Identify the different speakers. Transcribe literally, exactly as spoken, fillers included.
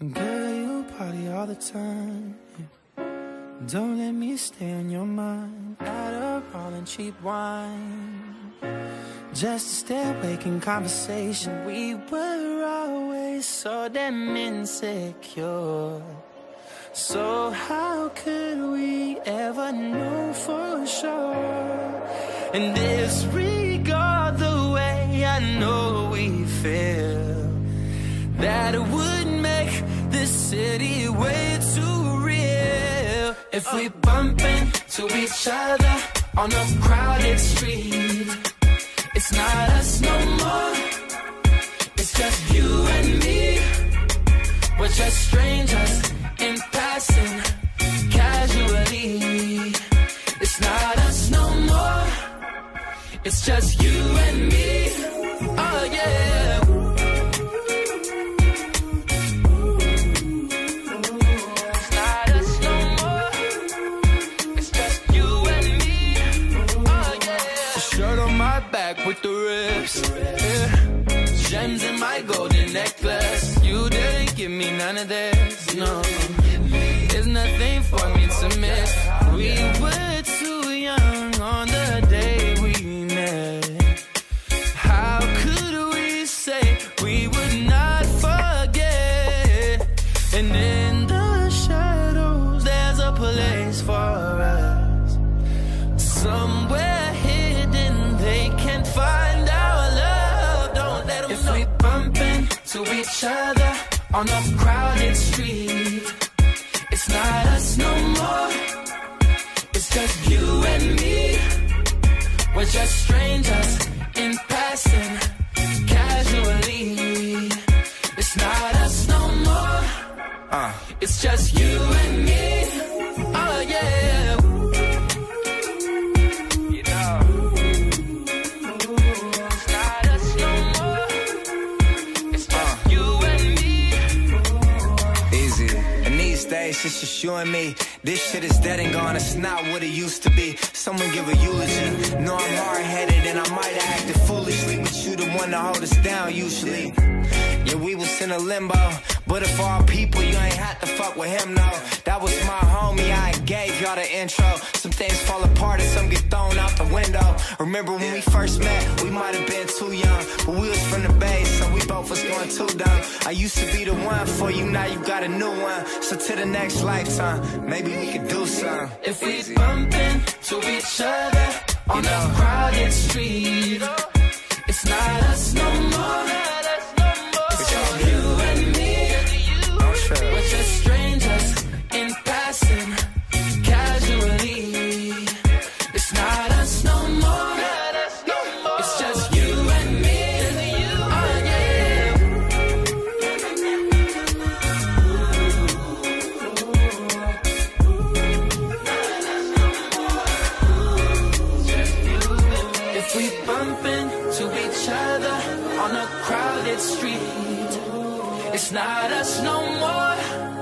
Speaker 1: Girl, you party all the time. Don't let me stay on your mind. Adderall and cheap wine, just to stay awake in conversation. We were always so damn insecure. So how could we ever know for sure? And disregard the way I know we feel, that it would make this city way too real. If we bump into each other on a crowded street, it's not us no more, it's just you and me. We're just strangers in passing, casually. It's not us no more, it's just you and me. Oh yeah. It's not us no more, it's just you and me. Oh yeah. Shirt on my back with the rips, yeah. Gems in my golden necklace. You didn't give me none of this, no. There's nothing for me to miss. We were too young on the day we met. How could we say we would not forget? And in the shadows there's a place for us, somewhere hidden they can find our love. Don't let them know. If we bump into each other on a crowded street, it's not us no more, it's just you and me. We're just strangers in passing, casually. It's not us no more, uh. it's just you and me. Oh yeah. You know, it's not us no more, it's just uh. you and me.
Speaker 2: Easy. In these days, it's just you and me. This shit is dead and gone, it's not what it used to be. Someone give a eulogy. No, I'm hard-headed and I might have acted foolishly, but you the one to hold us down usually. Yeah, we was in a limbo, but if all people, you ain't had to fuck with him, no. That was my homie, I gave y'all the intro. Some things fall apart and some get thrown out the window. Remember when we first met, we might have been too young, but we was from the Bay, so we both was going too dumb. I used to be the one for you, now you got a new one. So to the next lifetime, maybe we could do something.
Speaker 1: If we bump into each other on a crowded street, it's not us no more, it's just you and me. We're just strangers in passing, casually. It's not us no more, it's just you and me. Oh yeah. If we bump into each other on a crowded street, it's not us no more,